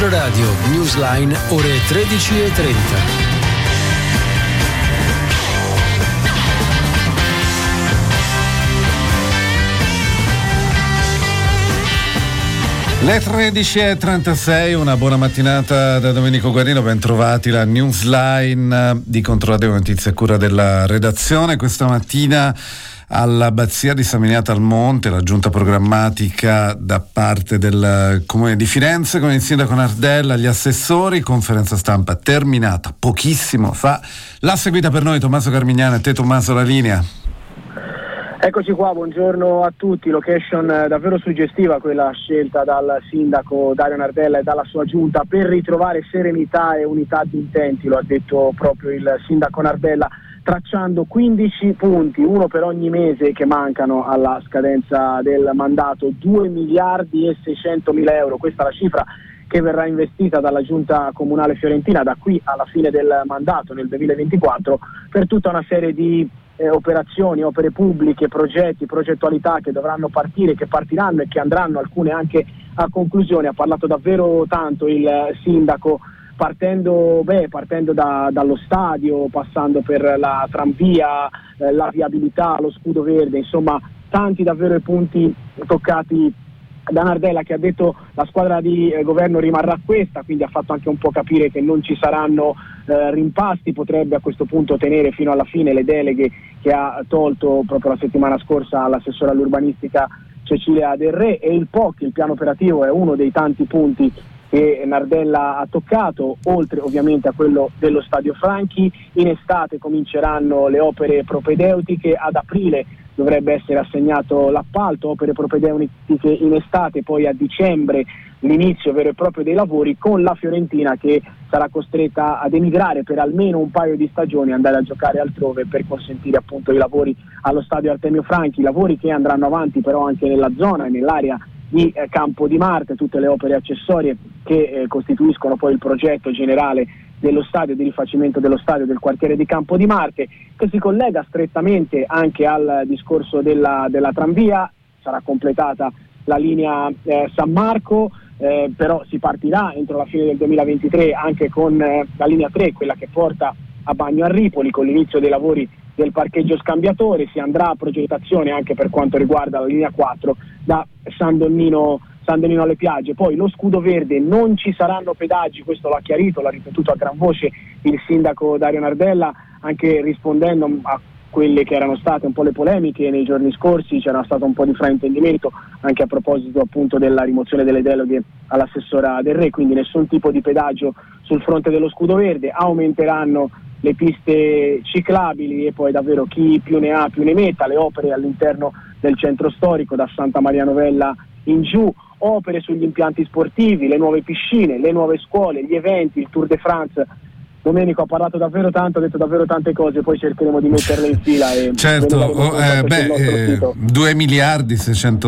Controradio Newsline, ore 13:30. Le 13:36, una buona mattinata da Domenico Guarino, ben trovati la Newsline di Controradio Notizie a cura della redazione. Questa mattina all'Abbazia di San Miniato al Monte, la giunta programmatica da parte del Comune di Firenze con il sindaco Nardella, gli assessori, conferenza stampa terminata pochissimo fa. L'ha seguita per noi Tommaso Carmignano. A te Tommaso, la linea. Eccoci qua, buongiorno a tutti. Location davvero suggestiva quella scelta dal sindaco Dario Nardella e dalla sua giunta per ritrovare serenità e unità di intenti, lo ha detto proprio il sindaco Nardella, tracciando 15 punti, uno per ogni mese che mancano alla scadenza del mandato, 2 miliardi e 600 mila euro, questa è la cifra che verrà investita dalla giunta comunale fiorentina da qui alla fine del mandato nel 2024 per tutta una serie di operazioni, opere pubbliche, progetti, progettualità che dovranno partire, che partiranno e che andranno alcune anche a conclusione. Ha parlato davvero tanto il sindaco, partendo dallo stadio, passando per la tranvia, la viabilità, lo scudo verde, insomma tanti davvero i punti toccati da Nardella, che ha detto la squadra di governo rimarrà questa, quindi ha fatto anche un po' capire che non ci saranno rimpasti, potrebbe a questo punto tenere fino alla fine le deleghe che ha tolto proprio la settimana scorsa all'assessore all'urbanistica Cecilia Del Re, e il POC, il piano operativo, è uno dei tanti punti che Nardella ha toccato, oltre ovviamente a quello dello Stadio Franchi. In estate cominceranno le opere propedeutiche, ad aprile dovrebbe essere assegnato l'appalto, opere propedeutiche in estate, poi a dicembre l'inizio vero e proprio dei lavori, con la Fiorentina che sarà costretta ad emigrare per almeno un paio di stagioni, andare a giocare altrove per consentire appunto i lavori allo stadio Artemio Franchi, lavori che andranno avanti però anche nella zona e nell'area di Campo di Marte, tutte le opere accessorie che costituiscono poi il progetto generale dello stadio, di rifacimento dello stadio del quartiere di Campo di Marte, che si collega strettamente anche al discorso della tranvia. Sarà completata la linea San Marco, però si partirà entro la fine del 2023 anche con la linea 3, quella che porta a Bagno a Ripoli, con l'inizio dei lavori del parcheggio scambiatore. Si andrà a progettazione anche per quanto riguarda la linea 4 da San Donnino alle Piagge. Poi lo scudo verde, non ci saranno pedaggi, questo l'ha chiarito, l'ha ripetuto a gran voce il sindaco Dario Nardella, anche rispondendo a quelle che erano state un po' le polemiche nei giorni scorsi. C'era stato un po' di fraintendimento anche a proposito appunto della rimozione delle deleghe all'assessora Del Re, quindi nessun tipo di pedaggio sul fronte dello scudo verde. Aumenteranno le piste ciclabili e poi davvero chi più ne ha più ne metta, le opere all'interno del centro storico da Santa Maria Novella in giù, opere sugli impianti sportivi, le nuove piscine, le nuove scuole, gli eventi, il Tour de France. Domenico ha parlato davvero tanto, ha detto davvero tante cose, poi cercheremo di metterle in fila. E certo, 2 miliardi 600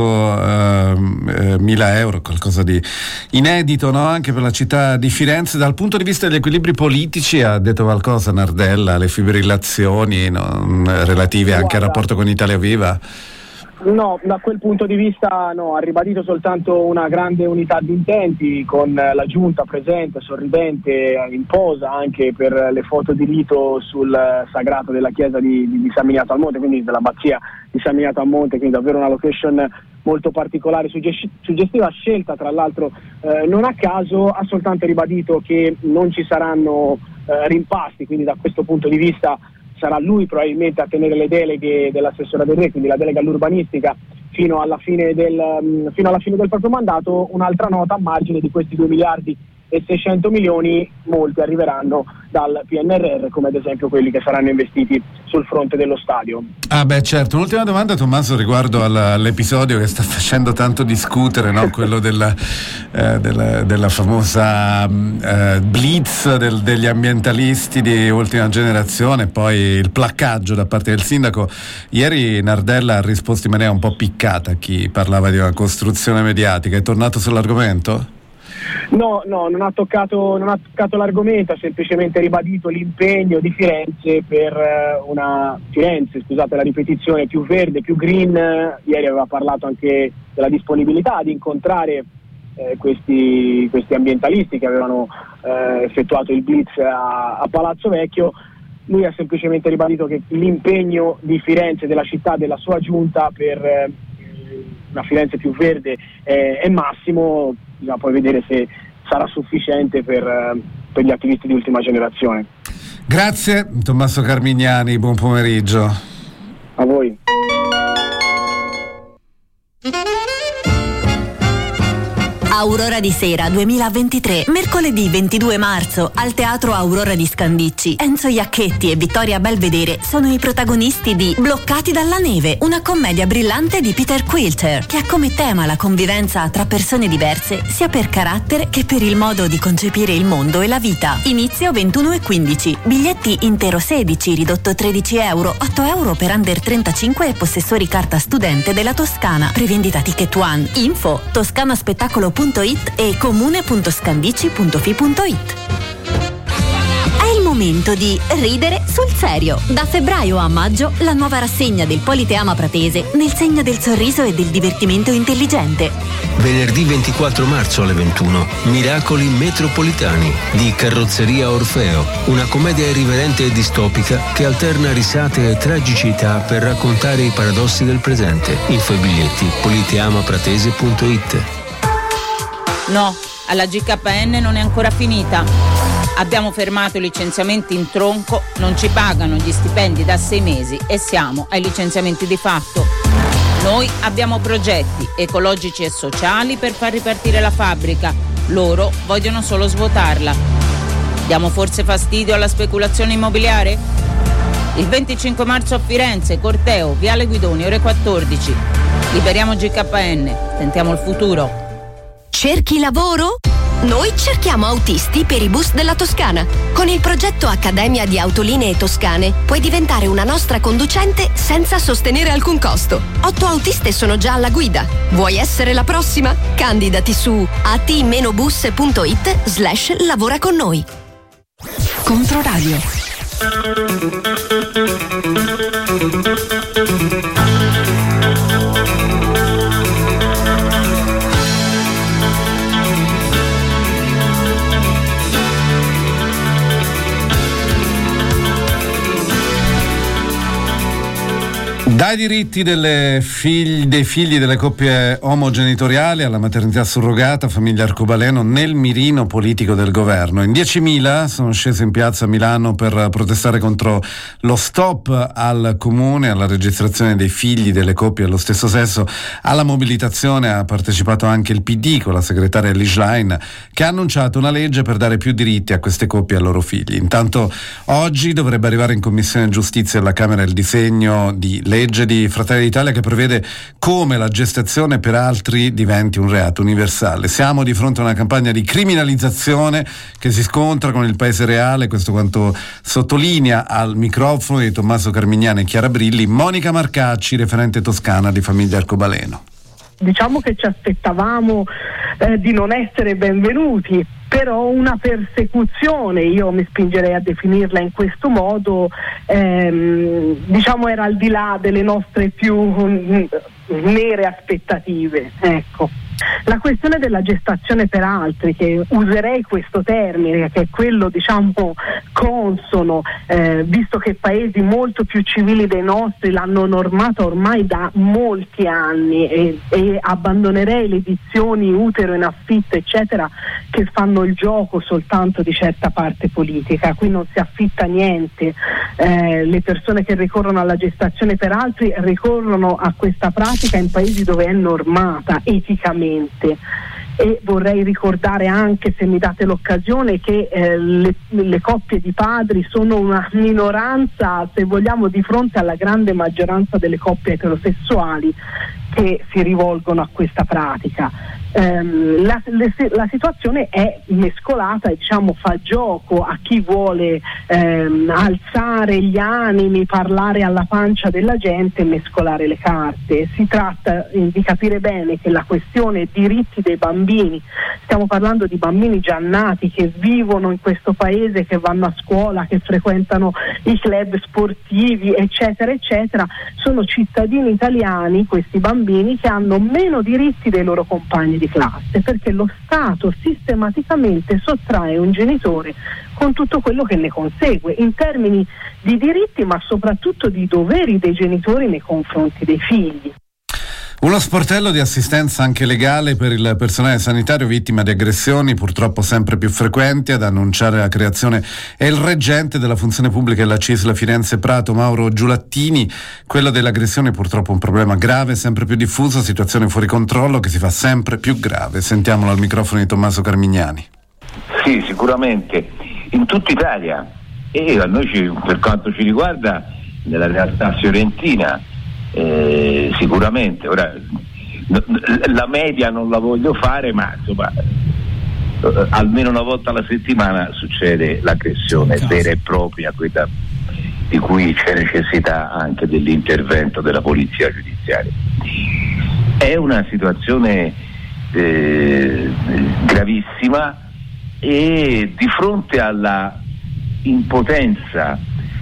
mila euro, qualcosa di inedito, no? Anche per la città di Firenze. Dal punto di vista degli equilibri politici ha detto qualcosa Nardella, le fibrillazioni relative anche al rapporto con Italia Viva? No, da quel punto di vista no, ha ribadito soltanto una grande unità di intenti, con la giunta presente, sorridente, in posa anche per le foto di rito sul sagrato della chiesa di San Miniato al Monte, quindi dell'abbazia di San Miniato al Monte, quindi davvero una location molto particolare, suggestiva, scelta tra l'altro non a caso. Ha soltanto ribadito che non ci saranno rimpasti, quindi da questo punto di vista sarà lui probabilmente a tenere le deleghe dell'assessore Del Re, quindi la delega all'urbanistica fino alla fine del proprio mandato. Un'altra nota a margine: di questi 2 miliardi e 600 milioni, molti arriveranno dal PNRR, come ad esempio quelli che saranno investiti sul fronte dello stadio. Ah beh, certo. Un'ultima domanda, Tommaso, riguardo all'episodio che sta facendo tanto discutere, no? Quello della famosa blitz degli ambientalisti di ultima generazione, poi il placcaggio da parte del sindaco. Ieri Nardella ha risposto in maniera un po' piccata a chi parlava di una costruzione mediatica. È tornato sull'argomento? No, non ha toccato l'argomento, ha semplicemente ribadito l'impegno di Firenze per una Firenze, scusate la ripetizione, più verde, più green. Ieri aveva parlato anche della disponibilità di incontrare questi ambientalisti che avevano effettuato il blitz a Palazzo Vecchio. Lui ha semplicemente ribadito che l'impegno di Firenze, della città, della sua giunta per una Firenze più verde è massimo. Bisogna poi vedere se sarà sufficiente per gli attivisti di ultima generazione. Grazie Tommaso Carmignani, buon pomeriggio. A voi. Aurora di Sera 2023, mercoledì 22 marzo al Teatro Aurora di Scandicci. Enzo Iacchetti e Vittoria Belvedere sono i protagonisti di Bloccati dalla neve, una commedia brillante di Peter Quilter che ha come tema la convivenza tra persone diverse sia per carattere che per il modo di concepire il mondo e la vita. Inizio 21:15, biglietti intero 16, ridotto 13 euro, 8 euro per under 35 e possessori carta studente della Toscana. Prevendita Ticket One. Info toscanaspettacolo.it e comune.scandicci.fi.it. È il momento di ridere sul serio. Da febbraio a maggio la nuova rassegna del Politeama Pratese nel segno del sorriso e del divertimento intelligente. Venerdì 24 marzo alle 21, Miracoli Metropolitani di Carrozzeria Orfeo, una commedia irriverente e distopica che alterna risate e tragicità per raccontare i paradossi del presente. Info e biglietti politeamapratese.it. No, alla GKN non è ancora finita. Abbiamo fermato i licenziamenti in tronco, non ci pagano gli stipendi da 6 mesi e siamo ai licenziamenti di fatto. Noi abbiamo progetti ecologici e sociali per far ripartire la fabbrica. Loro vogliono solo svuotarla. Diamo forse fastidio alla speculazione immobiliare? Il 25 marzo a Firenze, corteo, Viale Guidoni, ore 14. Liberiamo GKN, tentiamo il futuro. Cerchi lavoro? Noi cerchiamo autisti per i bus della Toscana. Con il progetto Accademia di Autolinee Toscane puoi diventare una nostra conducente senza sostenere alcun costo. 8 autiste sono già alla guida. Vuoi essere la prossima? Candidati su at-bus.it/lavora con noi. Controradio. Dai diritti dei figli delle coppie omogenitoriali alla maternità surrogata, famiglia Arcobaleno nel mirino politico del governo. In 10.000 sono scesi in piazza a Milano per protestare contro lo stop al comune, alla registrazione dei figli delle coppie dello stesso sesso. Alla mobilitazione ha partecipato anche il PD con la segretaria Lischlein, che ha annunciato una legge per dare più diritti a queste coppie e ai loro figli. Intanto oggi dovrebbe arrivare in Commissione Giustizia alla Camera il disegno di legge di Fratelli d'Italia che prevede come la gestazione per altri diventi un reato universale. Siamo di fronte a una campagna di criminalizzazione che si scontra con il paese reale, questo quanto sottolinea al microfono di Tommaso Carmignani e Chiara Brilli Monica Marcacci, referente toscana di famiglia Arcobaleno. Diciamo che ci aspettavamo di non essere benvenuti, però una persecuzione, io mi spingerei a definirla in questo modo, diciamo era al di là delle nostre più nere aspettative, ecco. La questione della gestazione per altri, che userei questo termine, che è quello diciamo consono, visto che paesi molto più civili dei nostri l'hanno normata ormai da molti anni, e abbandonerei le edizioni utero in affitto eccetera che fanno il gioco soltanto di certa parte politica. Qui non si affitta niente, le persone che ricorrono alla gestazione per altri ricorrono a questa pratica in paesi dove è normata eticamente. E vorrei ricordare anche, se mi date l'occasione, che le coppie di padri sono una minoranza, se vogliamo, di fronte alla grande maggioranza delle coppie eterosessuali che si rivolgono a questa pratica. La situazione è mescolata e diciamo fa gioco a chi vuole alzare gli animi, parlare alla pancia della gente e mescolare le carte. Si tratta di capire bene che la questione diritti dei bambini, stiamo parlando di bambini già nati che vivono in questo paese, che vanno a scuola, che frequentano i club sportivi eccetera sono cittadini italiani, questi bambini, che hanno meno diritti dei loro compagni di di classe, perché lo Stato sistematicamente sottrae un genitore con tutto quello che ne consegue in termini di diritti, ma soprattutto di doveri dei genitori nei confronti dei figli. Uno sportello di assistenza anche legale per il personale sanitario vittima di aggressioni, purtroppo sempre più frequenti. Ad annunciare la creazione è il reggente della funzione pubblica della CISL Firenze Prato, Mauro Giulattini. Quello delle aggressioni è purtroppo un problema grave, sempre più diffuso, situazione fuori controllo che si fa sempre più grave. Sentiamolo al microfono di Tommaso Carmignani. Sì, sicuramente in tutta Italia, e a noi per quanto ci riguarda nella realtà fiorentina sicuramente. Ora la media non la voglio fare, ma insomma almeno una volta alla settimana succede l'aggressione vera e propria, quella di cui c'è necessità anche dell'intervento della polizia giudiziaria. È una situazione gravissima, e di fronte alla impotenza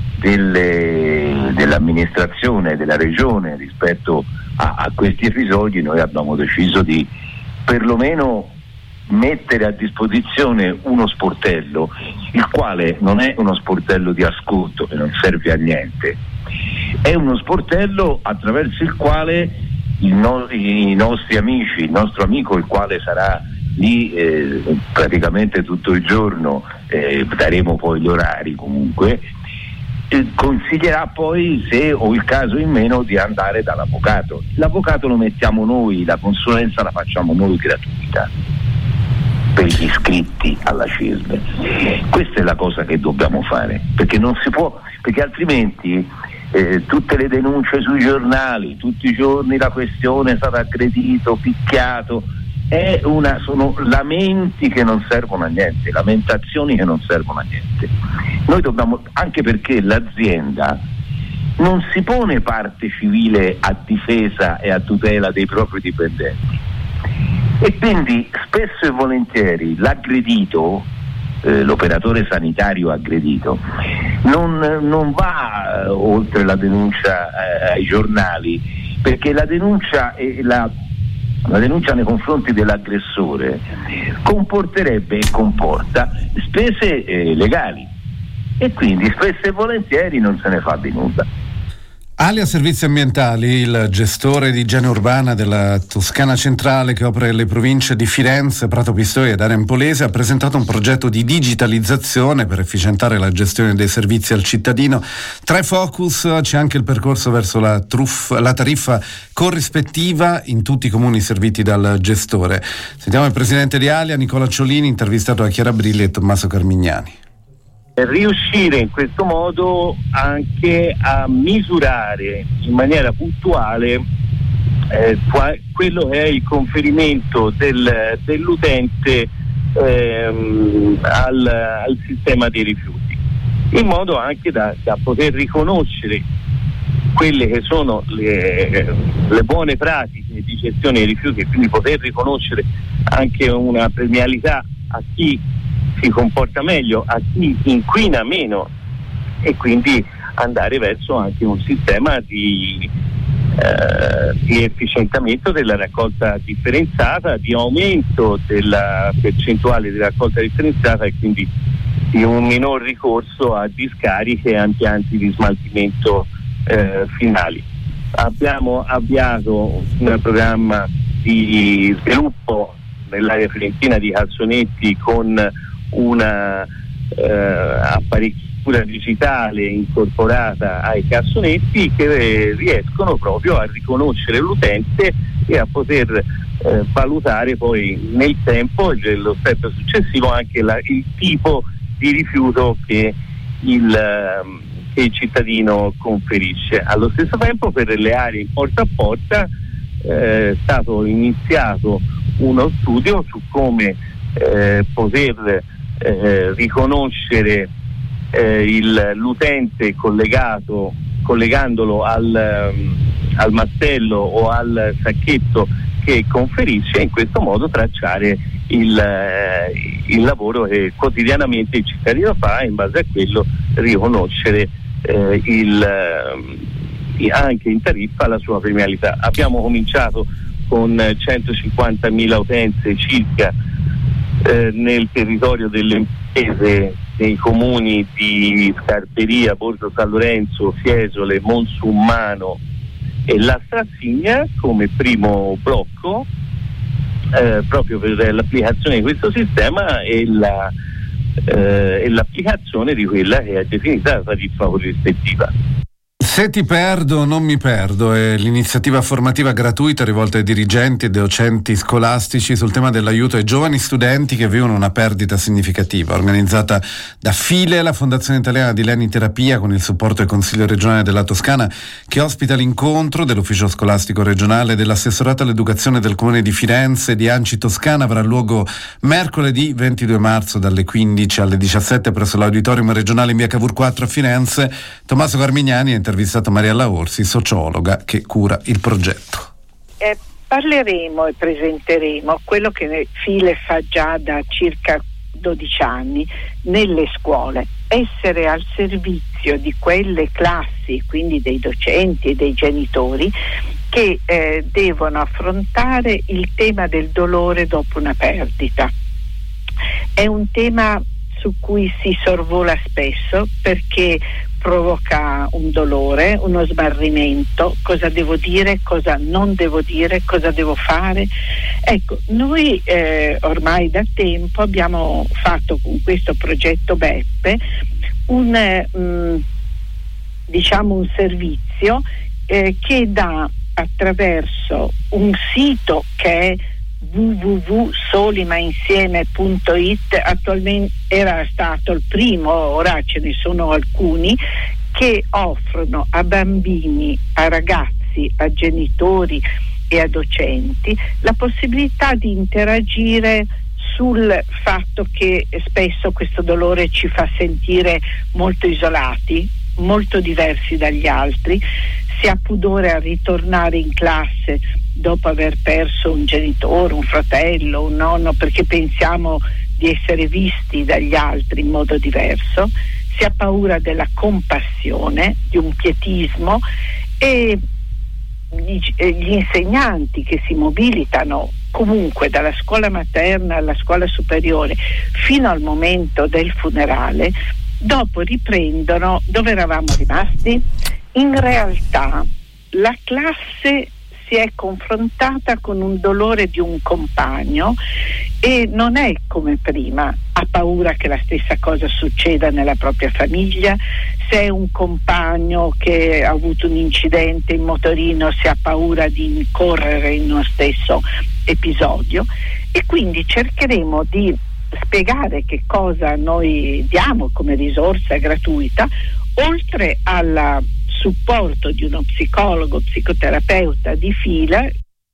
dell'amministrazione, della regione rispetto a questi episodi, noi abbiamo deciso di perlomeno mettere a disposizione uno sportello, il quale non è uno sportello di ascolto che non serve a niente, è uno sportello attraverso il quale i nostri amici, il nostro amico, il quale sarà lì praticamente tutto il giorno, daremo poi gli orari comunque, consiglierà poi se o il caso in meno di andare dall'avvocato. L'avvocato lo mettiamo noi, la consulenza la facciamo noi gratuita per gli iscritti alla CISL. Questa è la cosa che dobbiamo fare, perché non si può, perché altrimenti tutte le denunce sui giornali, tutti i giorni la questione è stato aggredito, picchiato, sono lamenti che non servono a niente, lamentazioni che non servono a niente. Noi dobbiamo, anche perché l'azienda non si pone parte civile a difesa e a tutela dei propri dipendenti, e quindi spesso e volentieri l'aggredito, l'operatore sanitario aggredito, non va oltre la denuncia ai giornali, perché la denuncia nei confronti dell'aggressore comporterebbe e comporta spese legali, e quindi spesso e volentieri non se ne fa di nulla. Alia Servizi Ambientali, il gestore di igiene urbana della Toscana Centrale che opera nelle province di Firenze, Prato Pistoia ed Area Empolese, ha presentato un progetto di digitalizzazione per efficientare la gestione dei servizi al cittadino. Tra i focus c'è anche il percorso verso la tariffa corrispettiva in tutti i comuni serviti dal gestore. Sentiamo il presidente di Alia, Nicola Ciolini, intervistato da Chiara Brilli e Tommaso Carmignani. Riuscire in questo modo anche a misurare in maniera puntuale quello che è il conferimento dell'utente al sistema dei rifiuti, in modo anche da poter riconoscere quelle che sono le buone pratiche di gestione dei rifiuti, e quindi poter riconoscere anche una premialità a chi si comporta meglio, a chi inquina meno, e quindi andare verso anche un sistema di efficientamento della raccolta differenziata, di aumento della percentuale di raccolta differenziata, e quindi di un minor ricorso a discariche e impianti di smaltimento finali. Abbiamo avviato un programma di sviluppo nell'area fiorentina di cassonetti con una apparecchiatura digitale incorporata ai cassonetti che riescono proprio a riconoscere l'utente e a poter valutare poi nel tempo, lo step successivo, anche il tipo di rifiuto che il cittadino conferisce. Allo stesso tempo, per le aree in porta a porta è stato iniziato uno studio su come poter riconoscere l'utente collegandolo al mastello o al sacchetto che conferisce, e in questo modo tracciare il lavoro che quotidianamente il cittadino fa, e in base a quello riconoscere anche in tariffa la sua premialità. Abbiamo cominciato con 150.000 utenze circa nel territorio delle imprese nei comuni di Scarperia, Borgo San Lorenzo, Fiesole, Monsummano e La Strazzigna come primo blocco, proprio per l'applicazione di questo sistema e l'applicazione di quella che è definita la tariffa corrispettiva. Se ti perdo, non mi perdo è l'iniziativa formativa gratuita rivolta ai dirigenti e docenti scolastici sul tema dell'aiuto ai giovani studenti che vivono una perdita significativa, organizzata da File, la Fondazione Italiana di Leniterapia, con il supporto del Consiglio regionale della Toscana, che ospita l'incontro dell'Ufficio Scolastico Regionale e dell'Assessorato all'Educazione del Comune di Firenze di ANCI Toscana. Avrà luogo mercoledì 22 marzo dalle 15 alle 17 presso l'Auditorium regionale in via Cavour 4 a Firenze. Tommaso Carmignani ha intervistato Mariella Orsi, sociologa che cura il progetto. Parleremo e presenteremo quello che File fa già da circa 12 anni nelle scuole: essere al servizio di quelle classi, quindi dei docenti e dei genitori, che devono affrontare il tema del dolore dopo una perdita. È un tema su cui si sorvola spesso perché provoca un dolore, uno smarrimento, cosa devo dire, cosa non devo dire, cosa devo fare. Ecco, noi ormai da tempo abbiamo fatto con questo progetto Beppe un servizio che dà attraverso un sito che è www.solimainsieme.it. attualmente era stato il primo, ora ce ne sono alcuni che offrono a bambini, a ragazzi, a genitori e a docenti la possibilità di interagire sul fatto che spesso questo dolore ci fa sentire molto isolati, molto diversi dagli altri. Si ha pudore a ritornare in classe dopo aver perso un genitore, un fratello, un nonno, perché pensiamo di essere visti dagli altri in modo diverso. Si ha paura della compassione, di un pietismo, e gli insegnanti che si mobilitano comunque dalla scuola materna alla scuola superiore fino al momento del funerale, dopo riprendono dove eravamo rimasti. In realtà la classe si è confrontata con un dolore di un compagno e non è come prima, ha paura che la stessa cosa succeda nella propria famiglia. Se è un compagno che ha avuto un incidente in motorino, si ha paura di incorrere in uno stesso episodio, e quindi cercheremo di spiegare che cosa noi diamo come risorsa gratuita, oltre al supporto di uno psicologo, psicoterapeuta di Fila.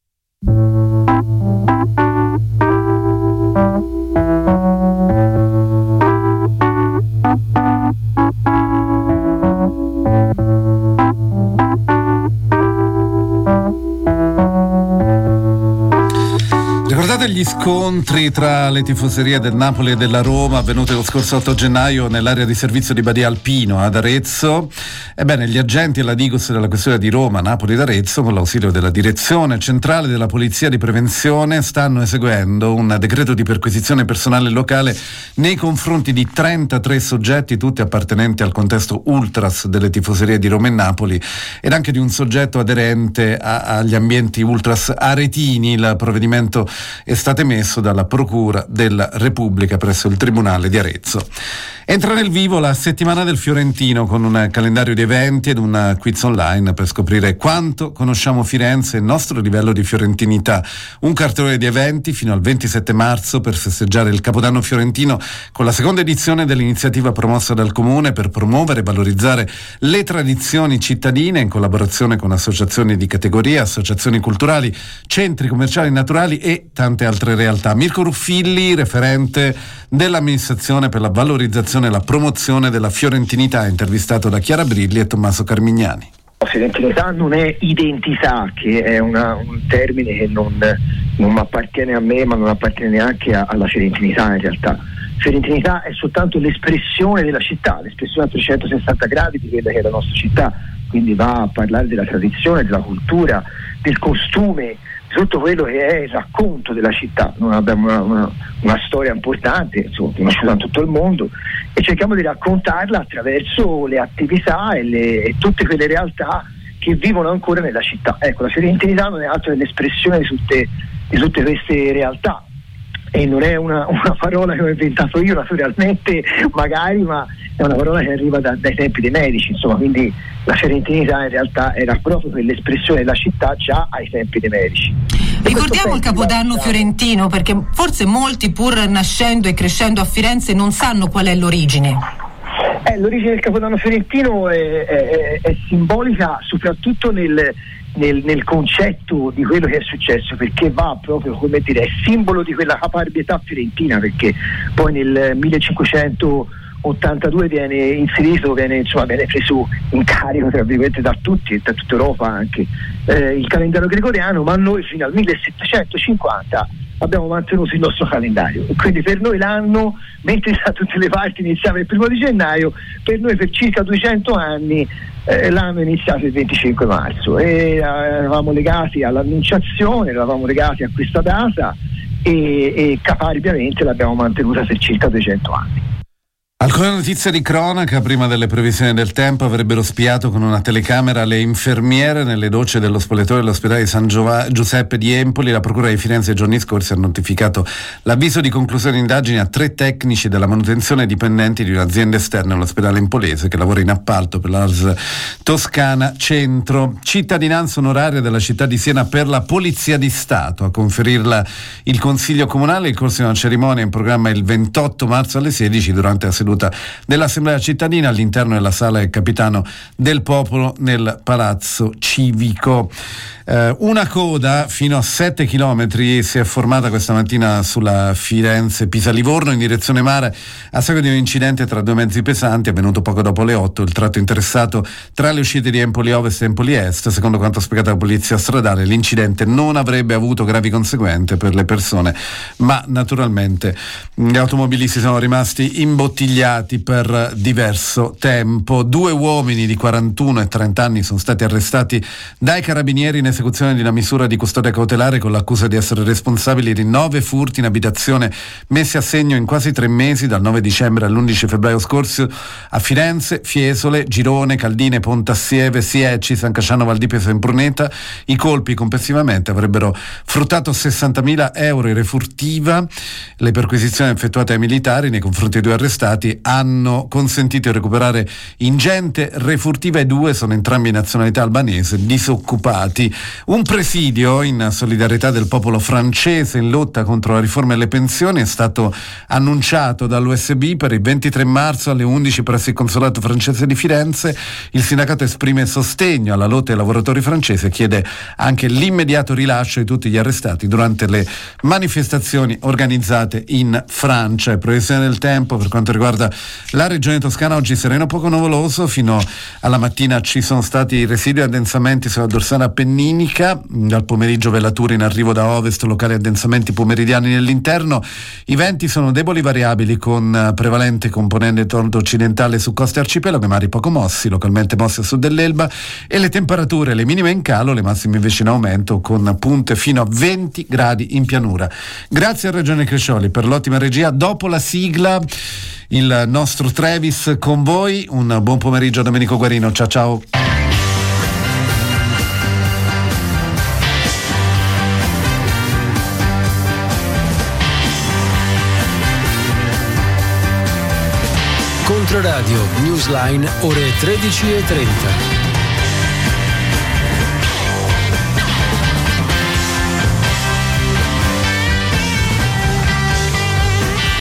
Ricordate gli scontri tra le tifoserie del Napoli e della Roma avvenuti lo scorso 8 gennaio nell'area di servizio di Badia Alpino ad Arezzo? Ebbene, gli agenti della Digos della questura di Roma, Napoli ed Arezzo, con l'ausilio della Direzione Centrale della Polizia di Prevenzione, stanno eseguendo un decreto di perquisizione personale locale nei confronti di 33 soggetti, tutti appartenenti al contesto ultras delle tifoserie di Roma e Napoli, ed anche di un soggetto aderente agli ambienti ultras aretini. Il provvedimento è stato emesso dalla Procura della Repubblica presso il Tribunale di Arezzo. Entra nel vivo la settimana del Fiorentino con un calendario di eventi ed un quiz online per scoprire quanto conosciamo Firenze e il nostro livello di fiorentinità. Un cartellone di eventi fino al 27 marzo per festeggiare il Capodanno fiorentino, con la seconda edizione dell'iniziativa promossa dal Comune per promuovere e valorizzare le tradizioni cittadine in collaborazione con associazioni di categoria, associazioni culturali, centri commerciali naturali e tante altre realtà. Mirko Ruffilli, referente dell'amministrazione per la valorizzazione e la promozione della fiorentinità, intervistato da Chiara Brilli e Tommaso Carmignani. Fiorentinità non è identità, che è un termine che non mi appartiene a me, ma non appartiene neanche alla fiorentinità in realtà. Fiorentinità è soltanto l'espressione della città, l'espressione a 360 gradi di quella che è la nostra città, quindi va a parlare della tradizione, della cultura, del costume, tutto quello che è il racconto della città. Noi abbiamo una storia importante, insomma, conosciuta in tutto il mondo, e cerchiamo di raccontarla attraverso le attività e tutte quelle realtà che vivono ancora nella città. Ecco, la fiorentinità non è altro che l'espressione di tutte queste realtà, e non è una parola che ho inventato io naturalmente, magari, ma è una parola che arriva dai tempi dei Medici, insomma, quindi la fiorentinità in realtà era proprio quell'espressione della città già ai tempi dei Medici. Ricordiamo il Capodanno fiorentino, perché forse molti, pur nascendo e crescendo a Firenze, non sanno qual è l'origine. L'origine del Capodanno fiorentino è simbolica soprattutto nel concetto di quello che è successo, perché va proprio, come dire, è simbolo di quella caparbietà fiorentina, perché poi nel 1582 viene preso in carico, tra virgolette, da tutti, da tutta Europa anche, il calendario gregoriano, ma noi fino al 1750 abbiamo mantenuto il nostro calendario, e quindi per noi l'anno, mentre da tutte le parti iniziava il 1° di gennaio, per noi per circa 200 anni l'anno è iniziato il 25 marzo, e eravamo legati all'Annunciazione, eravamo legati a questa data, e caparbiamente l'abbiamo mantenuta per circa 200 anni. Alcune notizie di cronaca. Prima delle previsioni del tempo: avrebbero spiato con una telecamera le infermiere nelle docce dello spogliatoio dell'ospedale di San Giuseppe di Empoli. La procura di Firenze giorni scorsi ha notificato l'avviso di conclusione di indagini a 3 tecnici della manutenzione dipendenti di un'azienda esterna all'ospedale empolese che lavora in appalto per l'ASL Toscana Centro. Cittadinanza onoraria della città di Siena per la Polizia di Stato. A conferirla il Consiglio Comunale. Il corso di una cerimonia in programma il 28 marzo alle 16 durante la seduta dell'Assemblea cittadina all'interno della Sala del Capitano del Popolo nel Palazzo Civico. Una coda fino a 7 chilometri si è formata questa mattina sulla Firenze-Pisa-Livorno in direzione mare a seguito di un incidente tra 2 mezzi pesanti avvenuto poco dopo le 8. Il tratto interessato tra le uscite di Empoli Ovest e Empoli Est. Secondo quanto spiegato la polizia stradale, l'incidente non avrebbe avuto gravi conseguenze per le persone, ma naturalmente gli automobilisti sono rimasti imbottigliati per diverso tempo. 2 uomini di 41 e 30 anni sono stati arrestati dai carabinieri in esecuzione di una misura di custodia cautelare con l'accusa di essere responsabili di 9 furti in abitazione messi a segno in quasi 3 mesi, dal 9 dicembre all'11 febbraio scorso, a Firenze, Fiesole, Girone, Caldine, Pontassieve, Sieci, San Casciano, Valdipesa e Impruneta. I colpi complessivamente avrebbero fruttato 60.000 euro in refurtiva. Le perquisizioni effettuate ai militari nei confronti dei 2 arrestati hanno consentito di recuperare ingente refurtiva, e 2 sono entrambi nazionalità albanese, disoccupati. Un presidio in solidarietà del popolo francese in lotta contro la riforma delle pensioni è stato annunciato dall'USB per il 23 marzo alle 11 presso il consolato francese di Firenze. Il sindacato esprime sostegno alla lotta dei lavoratori francesi e chiede anche l'immediato rilascio di tutti gli arrestati durante le manifestazioni organizzate in Francia. E previsione del tempo per quanto riguarda la regione toscana: oggi sereno poco nuvoloso, fino alla mattina ci sono stati residui addensamenti sulla dorsale appenninica, dal pomeriggio velature in arrivo da ovest, locali addensamenti pomeridiani nell'interno. I venti sono deboli variabili con prevalente componente nord-occidentale su coste arcipelaghe, mari poco mossi, localmente mossi a sud dell'Elba, e le temperature, le minime in calo, le massime invece in aumento con punte fino a 20 gradi in pianura. Grazie a Regione Crescioli per l'ottima regia. Dopo la sigla il nostro Travis con voi. Un buon pomeriggio a Domenico Guarino. Ciao ciao. Controradio Newsline, ore 13:30.